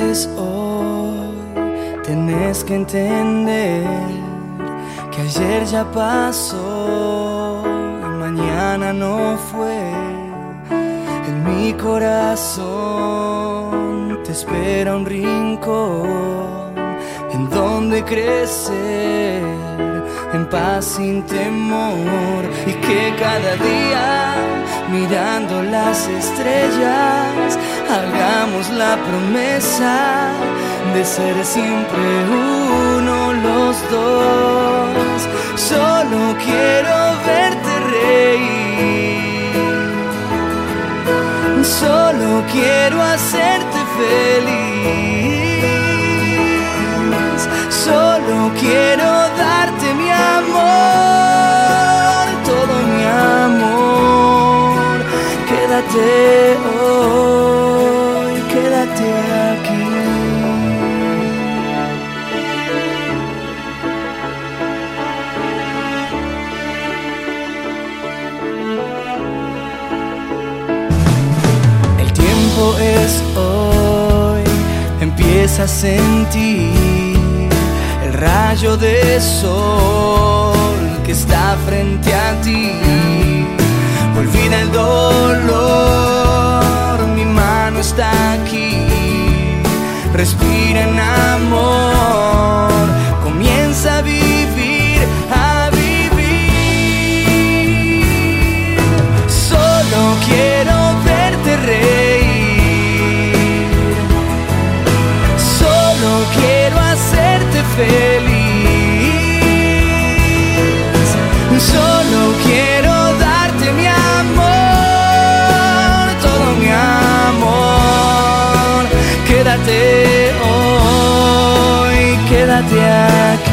es hoy, tenés que entender que ayer ya pasó y mañana no fue. En mi corazón te espera un rincón en donde crecer en paz sin temor, y que cada día, mirando las estrellas, hagamos la promesa de ser siempre uno los dos. Solo quiero verte reír, solo quiero hacerte feliz, solo quiero darte mi amor, todo mi amor. Quédate hoy, quédate aquí. El tiempo es hoy, empieza a sentir el rayo de sol que está frente a ti. Olvida el dolor, mi mano está aquí. Respira en amor, comienza a vivir, a vivir. Solo quiero verte reír, solo quiero hacerte feliz, solo quiero darte mi amor, todo mi amor. Quédate hoy, quédate aquí.